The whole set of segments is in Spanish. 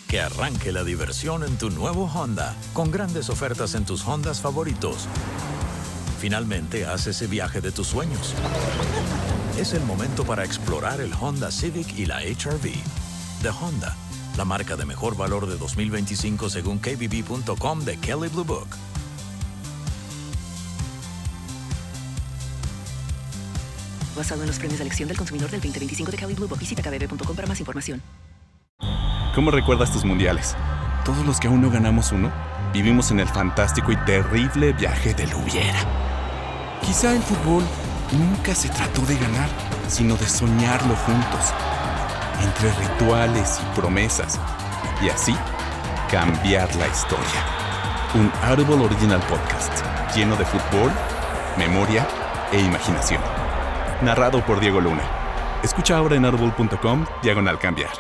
Que arranque la diversión en tu nuevo Honda, con grandes ofertas en tus Hondas favoritos. Finalmente, haz ese viaje de tus sueños. Es el momento para explorar el Honda Civic y la HR-V. De Honda, la marca de mejor valor de 2025 según kbb.com de Kelley Blue Book. Basado en los premios de elección del consumidor del 2025 de Kelley Blue Book. Visita kbb.com para más información. ¿Cómo recuerdas tus mundiales? Todos los que aún no ganamos uno, vivimos en el fantástico y terrible viaje del hubiera. Quizá el fútbol nunca se trató de ganar, sino de soñarlo juntos, entre rituales y promesas, y así cambiar la historia. Un Audible Original Podcast lleno de fútbol, memoria e imaginación. Narrado por Diego Luna. Escucha ahora en audible.com/cambiar.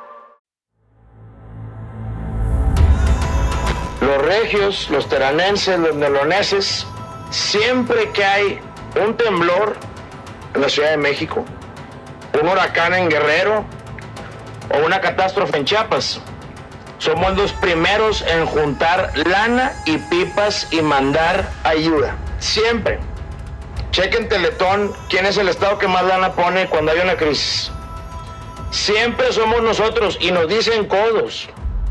Los regios, los teranenses, los neoloneses, siempre que hay un temblor en la Ciudad de México, un huracán en Guerrero o una catástrofe en Chiapas, somos los primeros en juntar lana y pipas y mandar ayuda. Siempre. Chequen Teletón, quién es el estado que más lana pone cuando hay una crisis. Siempre somos nosotros y nos dicen codos.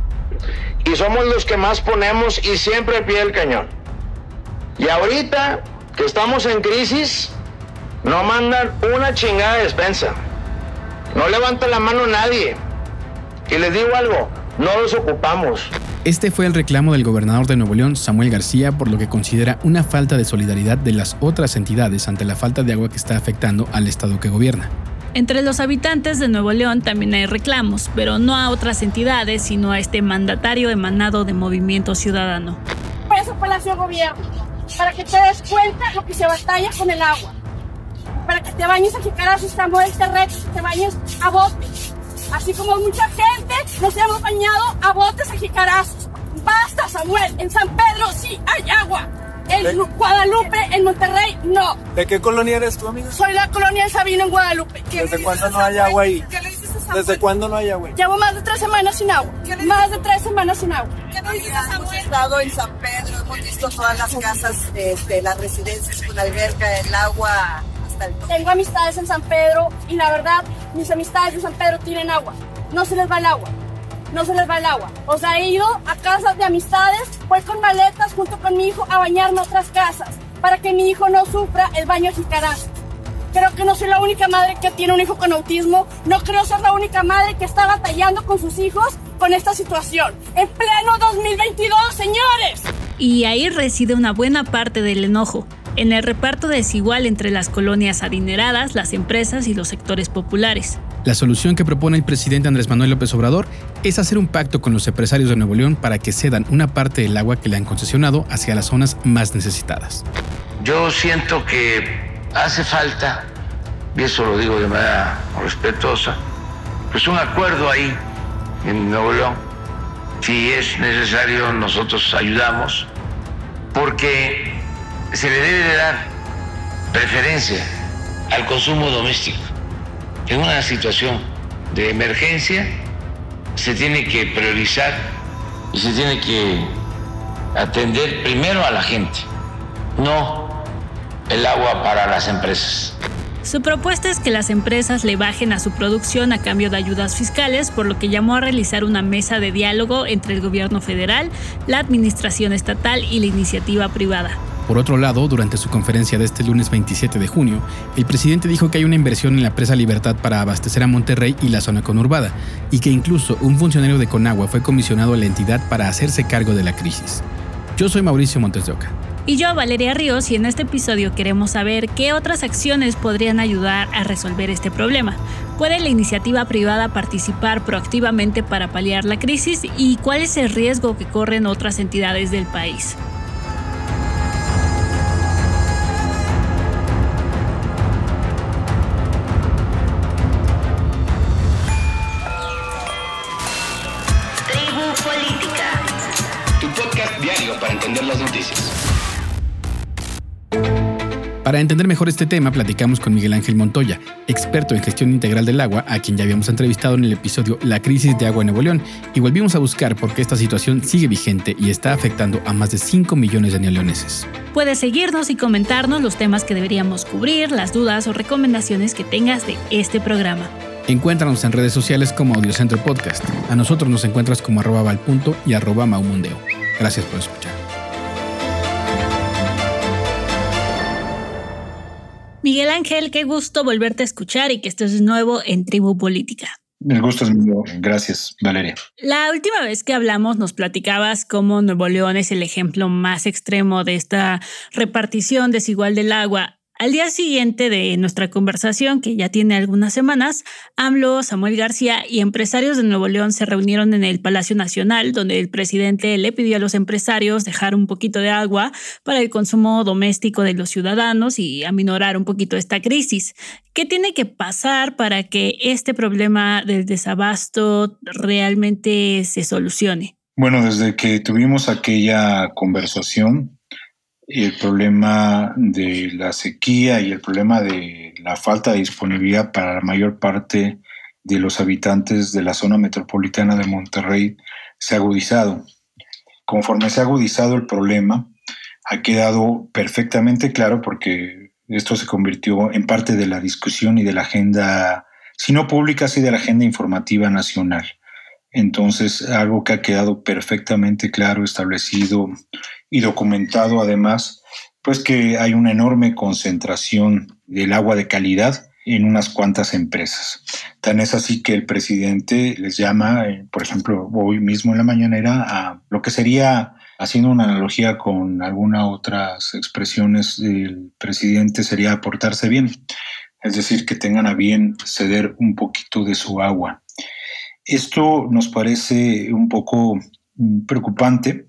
Y somos los que más ponemos y siempre al pie del cañón. Y ahorita que estamos en crisis, no mandan una chingada de despensa. No levanta la mano nadie. Y les digo algo, no los ocupamos. Este fue el reclamo del gobernador de Nuevo León, Samuel García, por lo que considera una falta de solidaridad de las otras entidades ante la falta de agua que está afectando al estado que gobierna. Entre los habitantes de Nuevo León también hay reclamos, pero no a otras entidades, sino a este mandatario emanado de Movimiento Ciudadano. Eso Palacio Gobierno, para que te des cuenta lo que se batalla con el agua. Para que te bañes a jicarazos, estamos del terreno, te bañes a botes. Así como mucha gente nos hemos bañado a botes a jicarazos. Basta, Samuel, en San Pedro sí hay agua. En Guadalupe, en Monterrey, no. ¿De qué colonia eres tú, amiga? Soy la colonia del Sabino en Guadalupe. ¿Desde cuándo no hay agua ahí? ¿Desde cuándo no hay agua? Llevo más de 3 semanas sin agua. Más de 3 semanas sin agua. ¿Qué nos dices, Samuel? Hemos estado en San Pedro, hemos visto todas las casas, las residencias con alberca, el agua hasta el tope. Tengo amistades en San Pedro y la verdad, mis amistades de San Pedro tienen agua. No se les va el agua. No se les va el agua. O sea, he ido a casas de amistades, voy con maletas junto con mi hijo a bañarme a otras casas, para que mi hijo no sufra el baño a jicarazos. Creo que no soy la única madre que tiene un hijo con autismo, no creo ser la única madre que está batallando con sus hijos con esta situación. En pleno 2022, señores. Y ahí reside una buena parte del enojo, en el reparto desigual entre las colonias adineradas, las empresas y los sectores populares. La solución que propone el presidente Andrés Manuel López Obrador es hacer un pacto con los empresarios de Nuevo León para que cedan una parte del agua que le han concesionado hacia las zonas más necesitadas. Yo siento que hace falta, y eso lo digo de manera respetuosa, pues un acuerdo ahí en Nuevo León. Si es necesario, nosotros ayudamos, porque se le debe de dar preferencia al consumo doméstico. En una situación de emergencia se tiene que priorizar y se tiene que atender primero a la gente, no el agua para las empresas. Su propuesta es que las empresas le bajen a su producción a cambio de ayudas fiscales, por lo que llamó a realizar una mesa de diálogo entre el gobierno federal, la administración estatal y la iniciativa privada. Por otro lado, durante su conferencia de este lunes 27 de junio, el presidente dijo que hay una inversión en la presa Libertad para abastecer a Monterrey y la zona conurbada, y que incluso un funcionario de Conagua fue comisionado a la entidad para hacerse cargo de la crisis. Yo soy Mauricio Montes de Oca. Y yo, Valeria Ríos, y en este episodio queremos saber qué otras acciones podrían ayudar a resolver este problema. ¿Puede la iniciativa privada participar proactivamente para paliar la crisis? ¿Y cuál es el riesgo que corren otras entidades del país? Diario para entender las noticias. Para entender mejor este tema, platicamos con Miguel Ángel Montoya, experto en gestión integral del agua, a quien ya habíamos entrevistado en el episodio La crisis de agua en Nuevo León, y volvimos a buscar por qué esta situación sigue vigente y está afectando a más de 5 millones de neoleoneses. Puedes seguirnos y comentarnos los temas que deberíamos cubrir, las dudas o recomendaciones que tengas de este programa. Encuéntranos en redes sociales como Audiocentro Podcast. A nosotros nos encuentras como @valpunto y @maumundeo. Gracias por escuchar. Miguel Ángel, qué gusto volverte a escuchar y que estés de nuevo en Tribu Política. El gusto es mío. Gracias, Valeria. La última vez que hablamos nos platicabas cómo Nuevo León es el ejemplo más extremo de esta repartición desigual del agua. Al día siguiente de nuestra conversación, que ya tiene algunas semanas, AMLO, Samuel García y empresarios de Nuevo León se reunieron en el Palacio Nacional, donde el presidente le pidió a los empresarios dejar un poquito de agua para el consumo doméstico de los ciudadanos y aminorar un poquito esta crisis. ¿Qué tiene que pasar para que este problema del desabasto realmente se solucione? Bueno, desde que tuvimos aquella conversación, el problema de la sequía y el problema de la falta de disponibilidad para la mayor parte de los habitantes de la zona metropolitana de Monterrey se ha agudizado. Conforme se ha agudizado el problema, ha quedado perfectamente claro, porque esto se convirtió en parte de la discusión y de la agenda, si no pública, sí de la agenda informativa nacional. Entonces, algo que ha quedado perfectamente claro, establecido y documentado además, pues que hay una enorme concentración del agua de calidad en unas cuantas empresas. Tan es así que el presidente les llama, por ejemplo, hoy mismo en la mañanera, a lo que sería, haciendo una analogía con algunas otras expresiones del presidente, sería portarse bien, es decir, que tengan a bien ceder un poquito de su agua. Esto nos parece un poco preocupante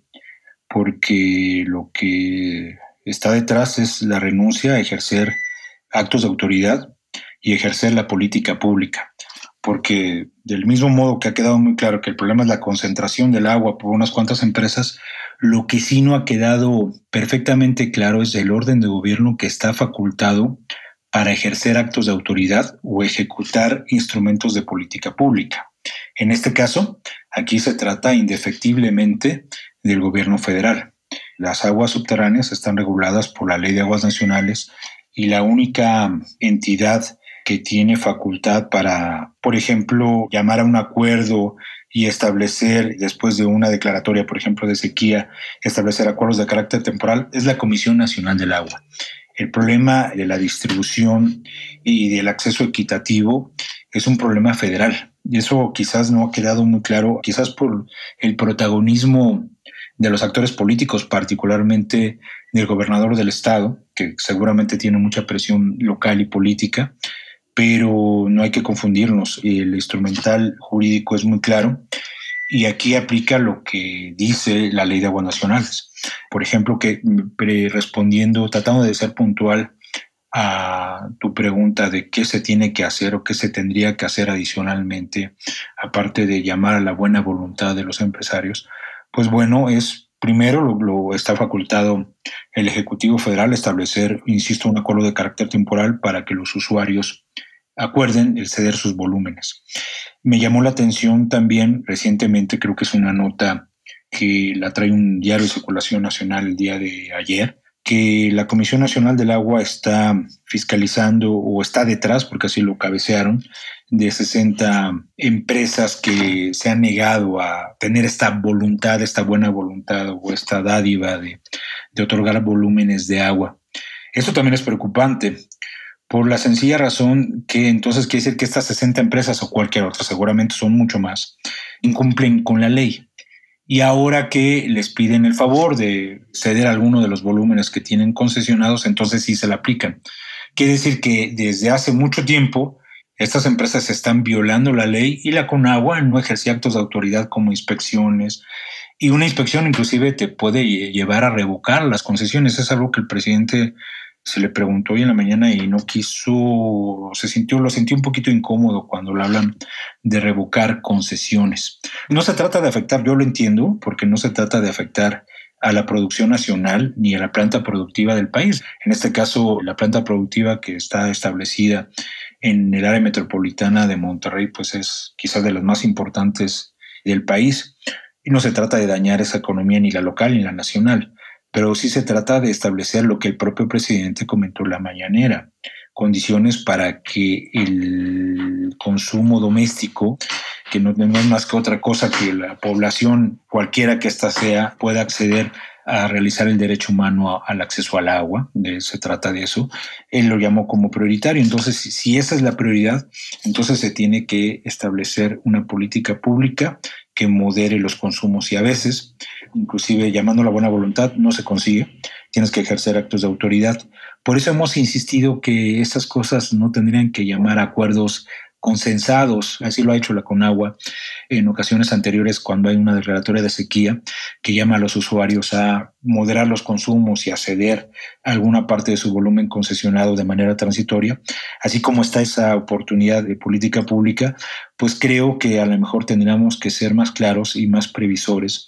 porque lo que está detrás es la renuncia a ejercer actos de autoridad y ejercer la política pública. Porque del mismo modo que ha quedado muy claro que el problema es la concentración del agua por unas cuantas empresas, lo que sí no ha quedado perfectamente claro es el orden de gobierno que está facultado para ejercer actos de autoridad o ejecutar instrumentos de política pública. En este caso, aquí se trata indefectiblemente del gobierno federal. Las aguas subterráneas están reguladas por la Ley de Aguas Nacionales y la única entidad que tiene facultad para, por ejemplo, llamar a un acuerdo y establecer, después de una declaratoria, por ejemplo, de sequía, establecer acuerdos de carácter temporal, es la Comisión Nacional del Agua. El problema de la distribución y del acceso equitativo es un problema federal. Y eso quizás no ha quedado muy claro, quizás por el protagonismo de los actores políticos, particularmente del gobernador del estado, que seguramente tiene mucha presión local y política, pero no hay que confundirnos. El instrumental jurídico es muy claro y aquí aplica lo que dice la Ley de Aguas Nacionales. Por ejemplo, que respondiendo, tratando de ser puntual a tu pregunta de qué se tiene que hacer o qué se tendría que hacer adicionalmente, aparte de llamar a la buena voluntad de los empresarios, pues bueno, es primero lo está facultado el Ejecutivo Federal establecer, insisto, un acuerdo de carácter temporal para que los usuarios acuerden el ceder sus volúmenes. Me llamó la atención también recientemente, creo que es una nota que la trae un diario de circulación nacional el día de ayer, que la Comisión Nacional del Agua está fiscalizando o está detrás, porque así lo cabecearon, de 60 empresas que se han negado a tener esta voluntad, esta buena voluntad o esta dádiva de otorgar volúmenes de agua. Esto también es preocupante por la sencilla razón que entonces quiere decir que estas 60 empresas o cualquier otra, seguramente son mucho más, incumplen con la ley. Y ahora que les piden el favor de ceder alguno de los volúmenes que tienen concesionados, entonces sí se la aplican. Quiere decir que desde hace mucho tiempo estas empresas están violando la ley y la Conagua no ejercía actos de autoridad como inspecciones. Y una inspección inclusive te puede llevar a revocar las concesiones. Es algo que el presidente se le preguntó hoy en la mañana y no quiso, lo sintió un poquito incómodo cuando le hablan de revocar concesiones. No se trata de afectar, yo lo entiendo, porque no se trata de afectar a la producción nacional ni a la planta productiva del país. En este caso, la planta productiva que está establecida en el área metropolitana de Monterrey, pues es quizás de las más importantes del país. Y no se trata de dañar esa economía ni la local ni la nacional, pero sí se trata de establecer lo que el propio presidente comentó en la mañanera, condiciones para que el consumo doméstico, que no es más que otra cosa que la población, cualquiera que ésta sea, pueda acceder a realizar el derecho humano al acceso al agua. Se trata de eso. Él lo llamó como prioritario. Entonces, si esa es la prioridad, entonces se tiene que establecer una política pública que modere los consumos, y a veces, inclusive llamando a la buena voluntad, no se consigue. Tienes que ejercer actos de autoridad. Por eso hemos insistido que estas cosas no tendrían que llamar a acuerdos consensados. Así lo ha hecho la Conagua en ocasiones anteriores, cuando hay una declaratoria de sequía que llama a los usuarios a moderar los consumos y a ceder alguna parte de su volumen concesionado de manera transitoria. Así como está esa oportunidad de política pública, pues creo que a lo mejor tendríamos que ser más claros y más previsores,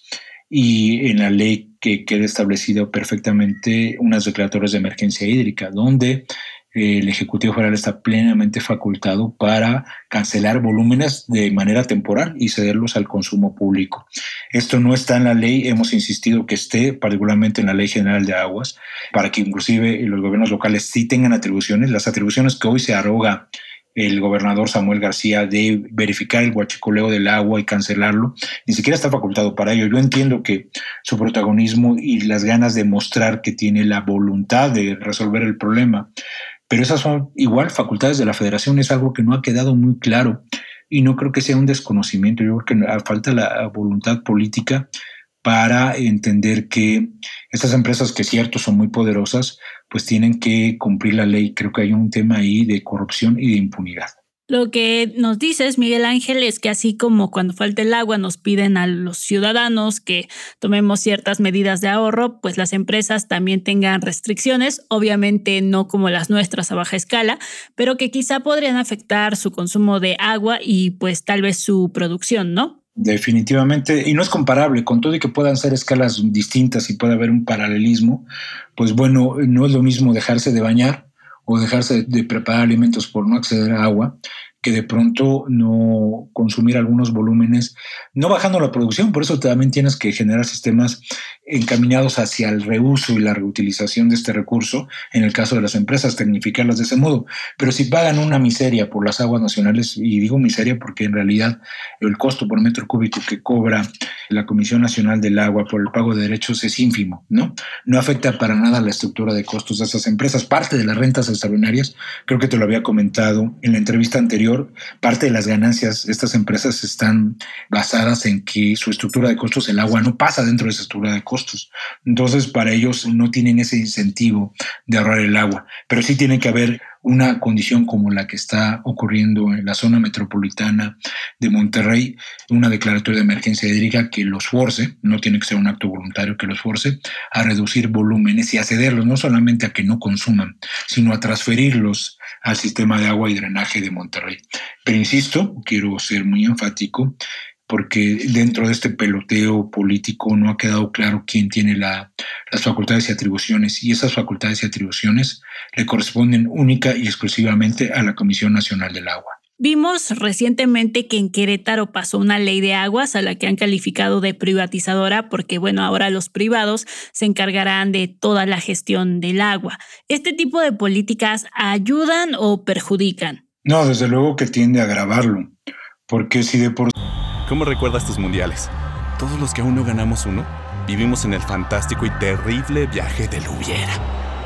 y en la ley que quede establecido perfectamente unas declaratorias de emergencia hídrica, donde el Ejecutivo Federal está plenamente facultado para cancelar volúmenes de manera temporal y cederlos al consumo público. Esto no está en la ley, hemos insistido que esté, particularmente en la Ley General de Aguas, para que inclusive los gobiernos locales sí tengan atribuciones, las atribuciones que hoy se arroga el gobernador Samuel García de verificar el huachicoleo del agua y cancelarlo, ni siquiera está facultado para ello. Yo entiendo que su protagonismo y las ganas de mostrar que tiene la voluntad de resolver el problema, pero esas son igual facultades de la Federación. Es algo que no ha quedado muy claro y no creo que sea un desconocimiento. Yo creo que falta la voluntad política para entender que estas empresas, que cierto son muy poderosas, pues tienen que cumplir la ley. Creo que hay un tema ahí de corrupción y de impunidad. Lo que nos dices, Miguel Ángel, es que así como cuando falta el agua nos piden a los ciudadanos que tomemos ciertas medidas de ahorro, pues las empresas también tengan restricciones, obviamente no como las nuestras a baja escala, pero que quizá podrían afectar su consumo de agua y pues tal vez su producción, ¿no? Definitivamente, y no es comparable, con todo y que puedan ser escalas distintas y puede haber un paralelismo, pues bueno, no es lo mismo dejarse de bañar o dejarse de preparar alimentos por no acceder a agua, que de pronto no consumir algunos volúmenes, no bajando la producción. Por eso también tienes que generar sistemas encaminados hacia el reuso y la reutilización de este recurso, en el caso de las empresas, tecnificarlas de ese modo. Pero si pagan una miseria por las aguas nacionales, y digo miseria porque en realidad el costo por metro cúbico que cobra la Comisión Nacional del Agua por el pago de derechos es ínfimo, ¿no? No afecta para nada la estructura de costos de esas empresas. Parte de las rentas extraordinarias, creo que te lo había comentado en la entrevista anterior, parte de las ganancias de estas empresas están basadas en que su estructura de costos, el agua, no pasa dentro de esa estructura de costos. Entonces, para ellos no tienen ese incentivo de ahorrar el agua, pero sí tiene que haber una condición como la que está ocurriendo en la zona metropolitana de Monterrey, una declaratoria de emergencia hídrica que los force, no tiene que ser un acto voluntario, que los force a reducir volúmenes y a cederlos, no solamente a que no consuman, sino a transferirlos al sistema de agua y drenaje de Monterrey. Pero insisto, quiero ser muy enfático, porque dentro de este peloteo político no ha quedado claro quién tiene las facultades y atribuciones, y esas facultades y atribuciones le corresponden única y exclusivamente a la Comisión Nacional del Agua. Vimos recientemente que en Querétaro pasó una ley de aguas a la que han calificado de privatizadora porque, bueno, ahora los privados se encargarán de toda la gestión del agua. ¿Este tipo de políticas ayudan o perjudican? No, desde luego que tiende a agravarlo, porque si de por... ¿Cómo recuerdas tus mundiales? Todos los que aún no ganamos uno, vivimos en el fantástico y terrible viaje del hubiera.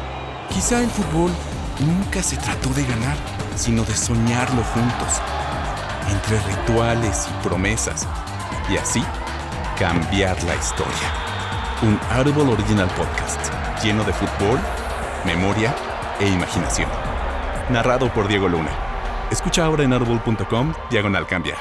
Quizá el fútbol nunca se trató de ganar, sino de soñarlo juntos, entre rituales y promesas, y así cambiar la historia. Un Audible Original Podcast, lleno de fútbol, memoria e imaginación. Narrado por Diego Luna. Escucha ahora en audible.com/cambiar.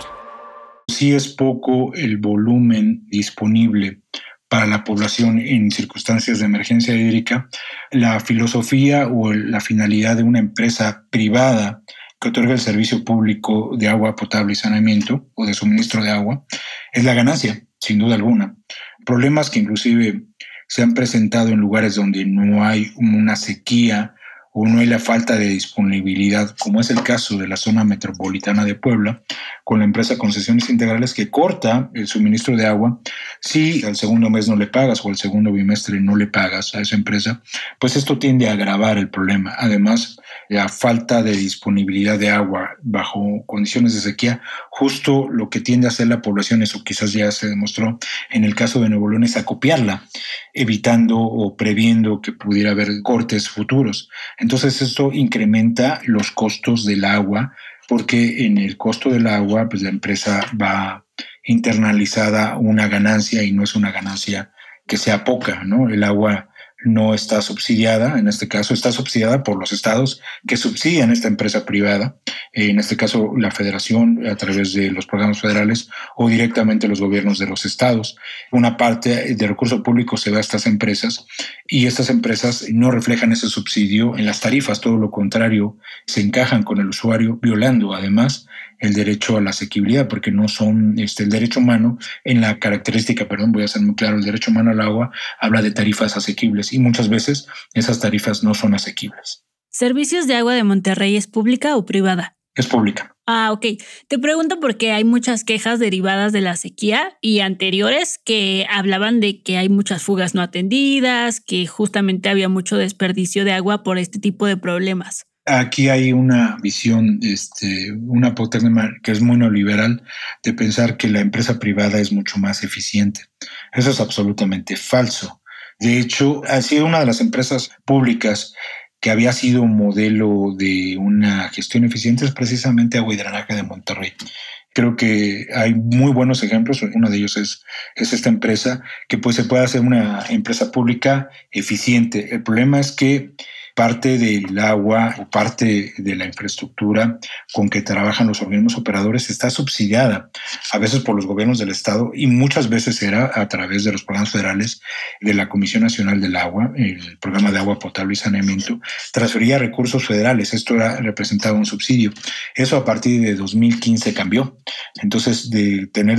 Sí es poco el volumen disponible para la población en circunstancias de emergencia hídrica. La filosofía o la finalidad de una empresa privada que otorga el servicio público de agua potable y saneamiento o de suministro de agua es la ganancia, sin duda alguna. Problemas que inclusive se han presentado en lugares donde no hay una sequía o no hay la falta de disponibilidad, como es el caso de la zona metropolitana de Puebla, con la empresa Concesiones Integrales, que corta el suministro de agua. Si al segundo mes no le pagas o al segundo bimestre no le pagas a esa empresa, pues esto tiende a agravar el problema. Además, la falta de disponibilidad de agua bajo condiciones de sequía, justo lo que tiende a hacer la población, eso quizás ya se demostró en el caso de Nuevo León, es acopiarla, evitando o previendo que pudiera haber cortes futuros. Entonces esto incrementa los costos del agua, porque en el costo del agua, pues la empresa va internalizada una ganancia, y no es una ganancia que sea poca, ¿no? El agua no está subsidiada, en este caso está subsidiada por los estados que subsidian esta empresa privada, en este caso la federación a través de los programas federales o directamente los gobiernos de los estados. Una parte del recurso público se va a estas empresas y estas empresas no reflejan ese subsidio en las tarifas, todo lo contrario, se encajan con el usuario, violando además el derecho a la asequibilidad, porque no son el derecho humano en la característica, voy a ser muy claro, el derecho humano al agua habla de tarifas asequibles y muchas veces esas tarifas no son asequibles. ¿Servicios de Agua de Monterrey es pública o privada? Es pública. Ok. Te pregunto porque hay muchas quejas derivadas de la sequía y anteriores que hablaban de que hay muchas fugas no atendidas, que justamente había mucho desperdicio de agua por este tipo de problemas. Aquí hay una visión, una paterna que es muy neoliberal, de pensar que la empresa privada es mucho más eficiente. Eso es absolutamente falso. De hecho, ha sido una de las empresas públicas que había sido un modelo de una gestión eficiente, es precisamente Agua y Drenaje de Monterrey. Creo que hay muy buenos ejemplos. Uno de ellos es esta empresa, que pues se puede hacer una empresa pública eficiente. El problema es que parte del agua o parte de la infraestructura con que trabajan los organismos operadores está subsidiada, a veces por los gobiernos del estado y muchas veces era a través de los programas federales de la Comisión Nacional del Agua, el programa de agua potable y saneamiento, transfería recursos federales. Esto representaba un subsidio. Eso a partir de 2015 cambió. Entonces, de tener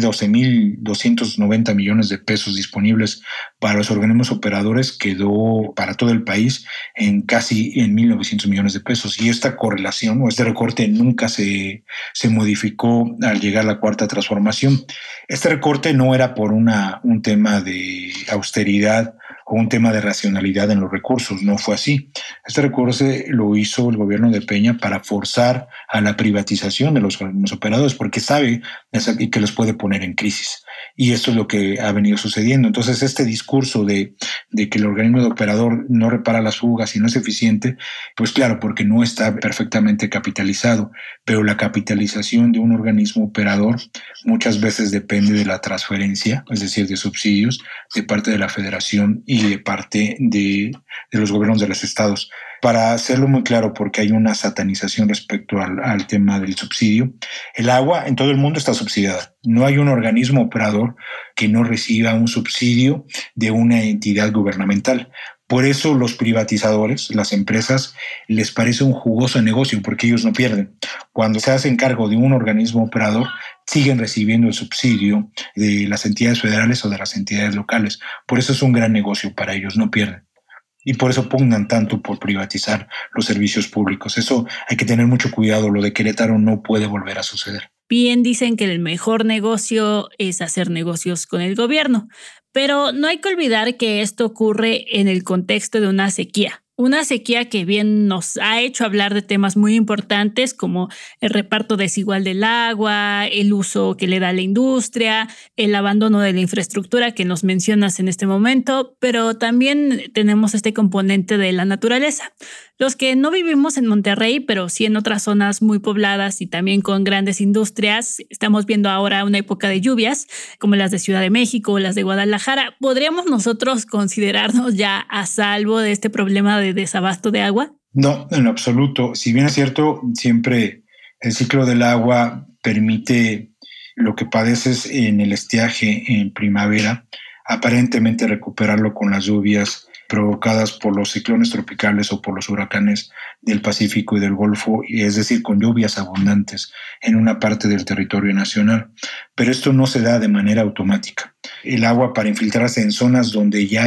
12.290 millones de pesos disponibles para los organismos operadores, quedó para todo el país en casi 1.900 millones de pesos. Y esta correlación o este recorte nunca se modificó al llegar a la cuarta transformación. Este recorte no era por un tema de austeridad o un tema de racionalidad en los recursos, no fue así. Este recorte lo hizo el gobierno de Peña para forzar a la privatización de los organismos operadores, porque sabe que los puede poner en crisis. Y esto es lo que ha venido sucediendo. Entonces, este discurso de que el organismo de operador no repara las fugas y no es eficiente, pues claro, porque no está perfectamente capitalizado, pero la capitalización de un organismo operador muchas veces depende de la transferencia, es decir, de subsidios de parte de la federación y de parte de los gobiernos de los estados. Para hacerlo muy claro, porque hay una satanización respecto al tema del subsidio, el agua en todo el mundo está subsidiada. No hay un organismo operador que no reciba un subsidio de una entidad gubernamental. Por eso los privatizadores, las empresas, les parece un jugoso negocio porque ellos no pierden. Cuando se hacen cargo de un organismo operador, siguen recibiendo el subsidio de las entidades federales o de las entidades locales. Por eso es un gran negocio para ellos, no pierden. Y por eso pugnan tanto por privatizar los servicios públicos. Eso hay que tener mucho cuidado. Lo de Querétaro no puede volver a suceder. Bien dicen que el mejor negocio es hacer negocios con el gobierno, pero no hay que olvidar que esto ocurre en el contexto de una sequía. Una sequía que bien nos ha hecho hablar de temas muy importantes como el reparto desigual del agua, el uso que le da la industria, el abandono de la infraestructura que nos mencionas en este momento, pero también tenemos este componente de la naturaleza. Los que no vivimos en Monterrey, pero sí en otras zonas muy pobladas y también con grandes industrias, estamos viendo ahora una época de lluvias, como las de Ciudad de México o las de Guadalajara. ¿Podríamos nosotros considerarnos ya a salvo de este problema de desabasto de agua? No, en lo absoluto. Si bien es cierto, siempre el ciclo del agua permite lo que padeces en el estiaje en primavera, aparentemente recuperarlo con las lluvias provocadas por los ciclones tropicales o por los huracanes del Pacífico y del Golfo, es decir, con lluvias abundantes en una parte del territorio nacional. Pero esto no se da de manera automática. El agua, para infiltrarse en zonas donde ya hay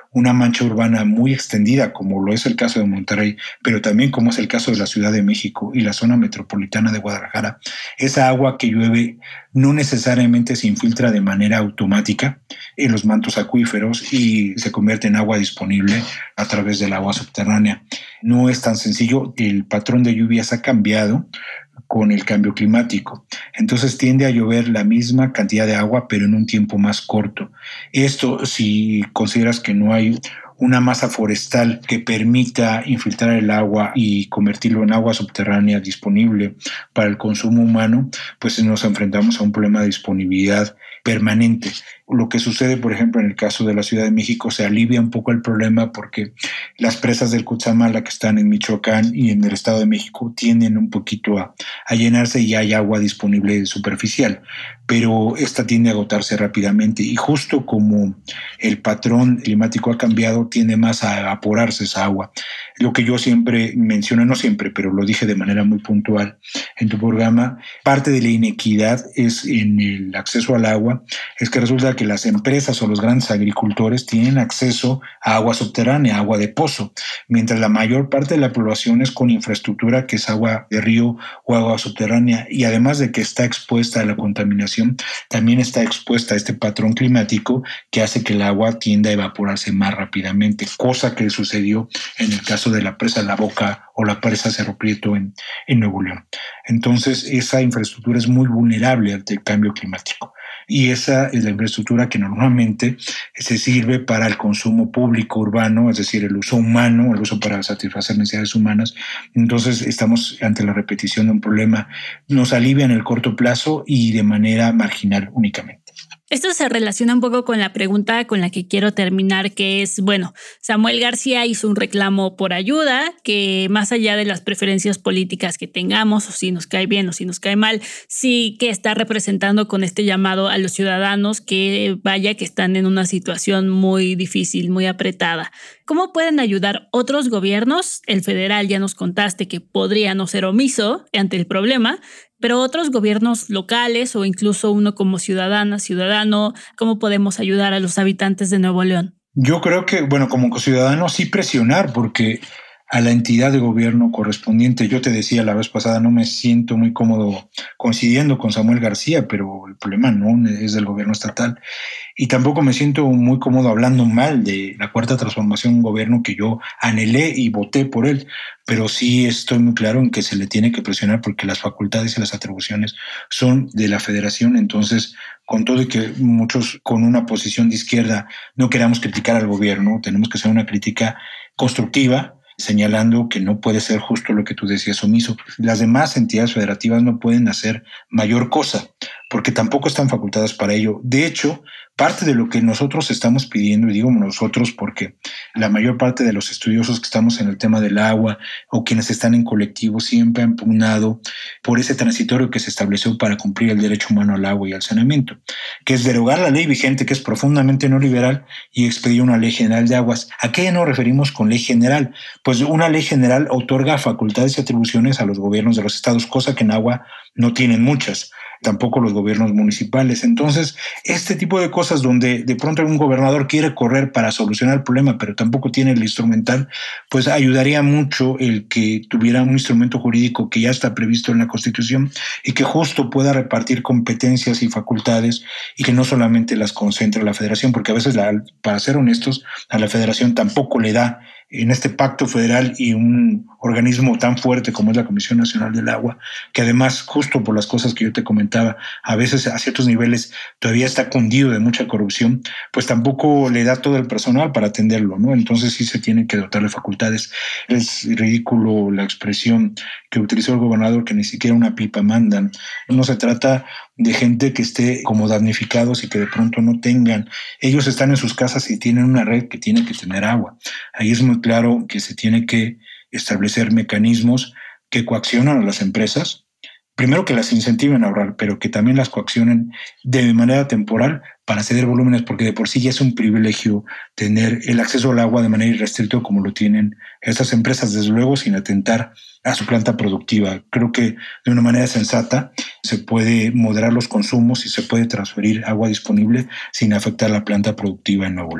una mancha urbana muy extendida, como lo es el caso de Monterrey, pero también como es el caso de la Ciudad de México y la zona metropolitana de Guadalajara, esa agua que llueve no necesariamente se infiltra de manera automática en los mantos acuíferos y se convierte en agua disponible a través del agua subterránea. No es tan sencillo, el patrón de lluvias ha cambiado con el cambio climático. Entonces tiende a llover la misma cantidad de agua, pero en un tiempo más corto. Esto, si consideras que no hay una masa forestal que permita infiltrar el agua y convertirlo en agua subterránea disponible para el consumo humano, pues nos enfrentamos a un problema de disponibilidad permanente. Lo que sucede, por ejemplo, en el caso de la Ciudad de México, se alivia un poco el problema porque las presas del Cutzamala que están en Michoacán y en el Estado de México tienden un poquito a llenarse y hay agua disponible superficial, pero esta tiende a agotarse rápidamente y justo como el patrón climático ha cambiado, tiende más a evaporarse esa agua. Lo que yo siempre menciono, no siempre, pero lo dije de manera muy puntual en tu programa, parte de la inequidad es en el acceso al agua, es que resulta que las empresas o los grandes agricultores tienen acceso a agua subterránea, agua de pozo, mientras la mayor parte de la población es con infraestructura que es agua de río o agua subterránea, y además de que está expuesta a la contaminación, también está expuesta a este patrón climático que hace que el agua tienda a evaporarse más rápidamente, cosa que sucedió en el caso de la presa La Boca o la presa Cerro Prieto en Nuevo León. Entonces, esa infraestructura es muy vulnerable ante el cambio climático. Y esa es la infraestructura que normalmente se sirve para el consumo público urbano, es decir, el uso humano, el uso para satisfacer necesidades humanas. Entonces estamos ante la repetición de un problema. Nos alivia en el corto plazo y de manera marginal únicamente. Esto se relaciona un poco con la pregunta con la que quiero terminar, que es, bueno, Samuel García hizo un reclamo por ayuda, que más allá de las preferencias políticas que tengamos, o si nos cae bien o si nos cae mal, sí que está representando con este llamado a los ciudadanos que que están en una situación muy difícil, muy apretada. ¿Cómo pueden ayudar otros gobiernos? El federal ya nos contaste que podría no ser omiso ante el problema, pero otros gobiernos locales o incluso uno como ciudadano, ¿cómo podemos ayudar a los habitantes de Nuevo León? Yo creo que, como ciudadano sí presionar, porque a la entidad de gobierno correspondiente, yo te decía la vez pasada, no me siento muy cómodo coincidiendo con Samuel García, pero el problema no es del gobierno estatal. Y tampoco me siento muy cómodo hablando mal de la Cuarta Transformación, un gobierno que yo anhelé y voté por él, pero sí estoy muy claro en que se le tiene que presionar porque las facultades y las atribuciones son de la federación. Entonces, con todo y que muchos con una posición de izquierda no queramos criticar al gobierno, tenemos que hacer una crítica constructiva, señalando que no puede ser justo lo que tú decías, omiso. Las demás entidades federativas no pueden hacer mayor cosa, porque tampoco están facultadas para ello. De hecho, parte de lo que nosotros estamos pidiendo, y digo nosotros porque la mayor parte de los estudiosos que estamos en el tema del agua o quienes están en colectivo siempre han pugnado por ese transitorio que se estableció para cumplir el derecho humano al agua y al saneamiento, que es derogar la ley vigente, que es profundamente no liberal, y expedir una ley general de aguas. ¿A qué nos referimos con ley general? Pues una ley general otorga facultades y atribuciones a los gobiernos de los estados, cosa que en agua no tienen muchas, tampoco los gobiernos municipales. Entonces, este tipo de cosas donde de pronto un gobernador quiere correr para solucionar el problema, pero tampoco tiene el instrumental, pues ayudaría mucho el que tuviera un instrumento jurídico que ya está previsto en la Constitución y que justo pueda repartir competencias y facultades y que no solamente las concentre la Federación, porque a veces, para ser honestos, a la Federación tampoco le da en este pacto federal y un organismo tan fuerte como es la Comisión Nacional del Agua, que además, justo por las cosas que yo te comentaba, a veces a ciertos niveles todavía está cundido de mucha corrupción, pues tampoco le da todo el personal para atenderlo, ¿no? Entonces sí se tienen que dotar de facultades. Es ridículo la expresión que utilizó el gobernador, que ni siquiera una pipa mandan. No se trata de gente que esté como damnificados y que de pronto no tengan. Ellos están en sus casas y tienen una red que tiene que tener agua. Ahí es muy claro que se tiene que establecer mecanismos que coaccionan a las empresas, primero que las incentiven a ahorrar, pero que también las coaccionen de manera temporal para ceder volúmenes, porque de por sí ya es un privilegio tener el acceso al agua de manera irrestricta como lo tienen estas empresas, desde luego sin atentar a su planta productiva. Creo que de una manera sensata se puede moderar los consumos y se puede transferir agua disponible sin afectar la planta productiva en Nuevo León.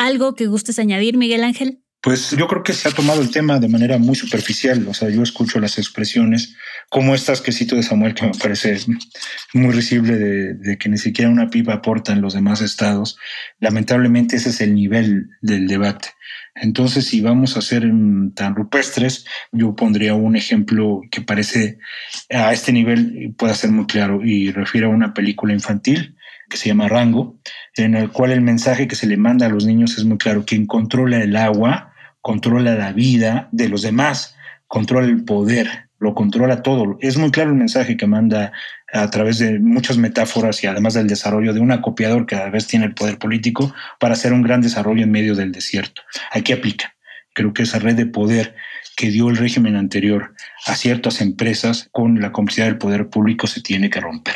¿Algo que gustes añadir, Miguel Ángel? Pues yo creo que se ha tomado el tema de manera muy superficial. O sea, yo escucho las expresiones como estas que cito de Samuel, que me parece muy risible, de que ni siquiera una pipa aporta en los demás estados. Lamentablemente ese es el nivel del debate. Entonces, si vamos a ser tan rupestres, yo pondría un ejemplo que parece a este nivel pueda ser muy claro, y refiero a una película infantil que se llama Rango, en el cual el mensaje que se le manda a los niños es muy claro: quien controla el agua controla la vida de los demás, controla el poder, lo controla todo. Es muy claro el mensaje que manda a través de muchas metáforas y además del desarrollo de un acopiador que a la vez tiene el poder político para hacer un gran desarrollo en medio del desierto. Aquí aplica. Creo que esa red de poder que dio el régimen anterior a ciertas empresas con la complicidad del poder público se tiene que romper.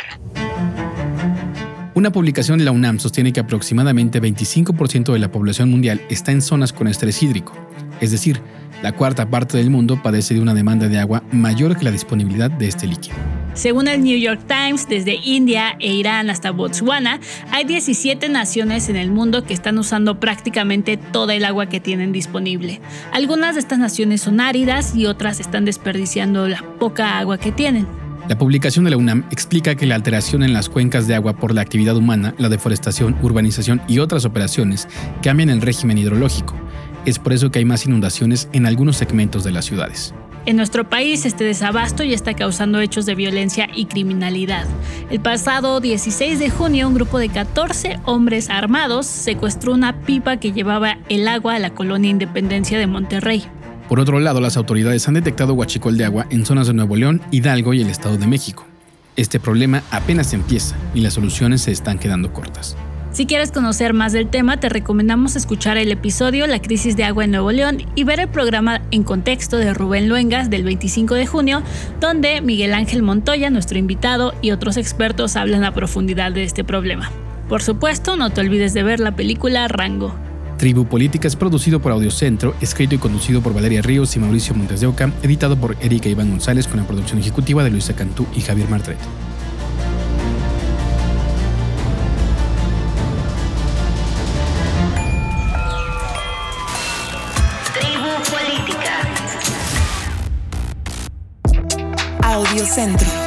Una publicación de la UNAM sostiene que aproximadamente 25% de la población mundial está en zonas con estrés hídrico. Es decir, la cuarta parte del mundo padece de una demanda de agua mayor que la disponibilidad de este líquido. Según el New York Times, desde India e Irán hasta Botswana, hay 17 naciones en el mundo que están usando prácticamente toda el agua que tienen disponible. Algunas de estas naciones son áridas y otras están desperdiciando la poca agua que tienen. La publicación de la UNAM explica que la alteración en las cuencas de agua por la actividad humana, la deforestación, urbanización y otras operaciones cambian el régimen hidrológico. Es por eso que hay más inundaciones en algunos segmentos de las ciudades. En nuestro país, este desabasto ya está causando hechos de violencia y criminalidad. El pasado 16 de junio, un grupo de 14 hombres armados secuestró una pipa que llevaba el agua a la colonia Independencia de Monterrey. Por otro lado, las autoridades han detectado huachicol de agua en zonas de Nuevo León, Hidalgo y el Estado de México. Este problema apenas empieza y las soluciones se están quedando cortas. Si quieres conocer más del tema, te recomendamos escuchar el episodio La crisis de agua en Nuevo León y ver el programa En Contexto de Rubén Luengas del 25 de junio, donde Miguel Ángel Montoya, nuestro invitado, y otros expertos hablan a profundidad de este problema. Por supuesto, no te olvides de ver la película Rango. Tribu Política es producido por Audiocentro, escrito y conducido por Valeria Ríos y Mauricio Montes de Oca, editado por Erika Iván González con la producción ejecutiva de Luisa Cantú y Javier Martret. Audiocentro.